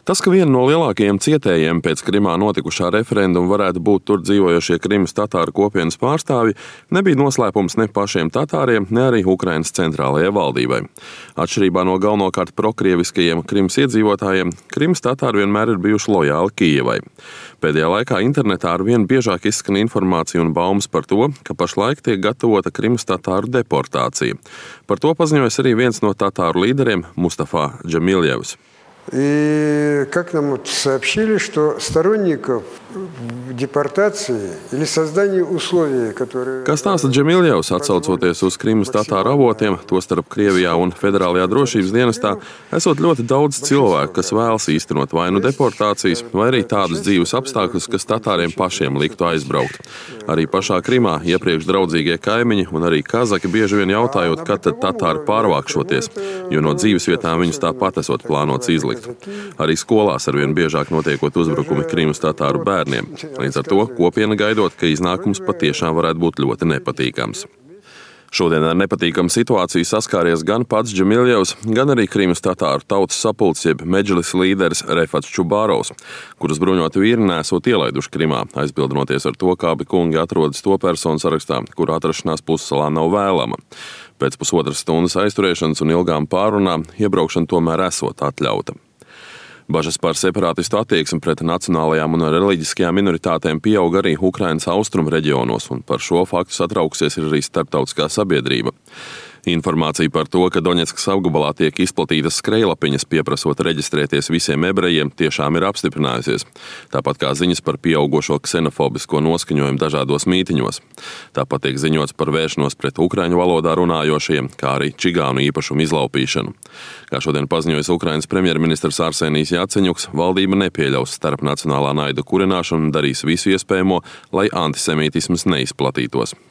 Tas, ka viena no lielākajiem cietējiem pēc Krimā notikušā referenduma varētu būt tur dzīvojošie Krimas tatāru kopienas pārstāvji, nebija noslēpums ne pašiem tatāriem, ne arī Ukrainas centrālajai valdībai. Atšķirībā no galvenokārt prokrieviskajiem Krimas iedzīvotājiem, Krimas tatāri vienmēr ir bijuši lojāli Kijevai. Pēdējā laikā internetā arvien biežāk izskan informācija un baumas par to, ka pašlaik tiek gatavota Krimas tatāru deportācija. Par to paziņojas arī viens no tatāru līderiem Mustafa Džemiljevs. И как нам сообщили, что сторонников депортации или создания условий, которые... Kā stāsta Džemiljevs, atsaucoties uz Krimas tatāru avotiem, tostarp Krievijā un Federālajā drošības dienestā, esot ļoti daudz cilvēku, kas vēlas īstenot vai nu deportācijas, vai arī tādus dzīves apstākļus, kas tatāriem pašiem liktu aizbraukt. Arī pašā Krimā iepriekš draudzīgie kaimiņi un arī kazaki bieži vien jautājot, kad tad tatāri pārvākšoties, jo no dzīvesvietām viņus tāpat esot plānots izlikt. Arī skolās arvien biežāk notiekot uzbrukumi Krimas tatāru bērniem. Līdz ar to kopiena gaidot, ka iznākums patiešām varētu būt ļoti nepatīkams. Šodien ar nepatīkamu situāciju saskāries gan pats Džemiljevs, gan arī Krimas tatāru tautas sapulces jeb Medžlis līderis Refats Čubārovs, kurus bruņoti vīri nesot ielaiduši Krimā, aizbildinoties ar to, kā abi kungi atrodas to personu sarakstā, kuru atrašanās pussalā nav vēlama. Pēc pusotras stundas aizturēšanas un ilgām pārunām iebraukšana tomēr esot atļauta. Bažas par separātistu attieksmi pret nacionālajām un reliģiskajām minoritātēm pieaug arī Ukrainas austrumu reģionos, un par šo faktu satraukusies ir arī starptautiskā sabiedrība. Informācija par to, ka Doņetskas apgabalā tiek izplatītas skrejlapiņas pieprasot reģistrēties visiem ebrejiem, tiešām ir apstiprinājusies. Tāpat kā ziņas par pieaugošo ksenofobisko noskaņojumu dažādos mītiņos. Tāpat tiek ziņots par vēršanos pret ukraiņu valodā runājošiem, kā arī čigānu īpašumu izlaupīšanu. Kā šodien paziņojas Ukrainas premjerministrs Arsenijs Jaceņuks, valdība nepieļaus starpnacionālā naida kurināšanu un darīs visu iespējamo, lai antisemītisms neizplatītos.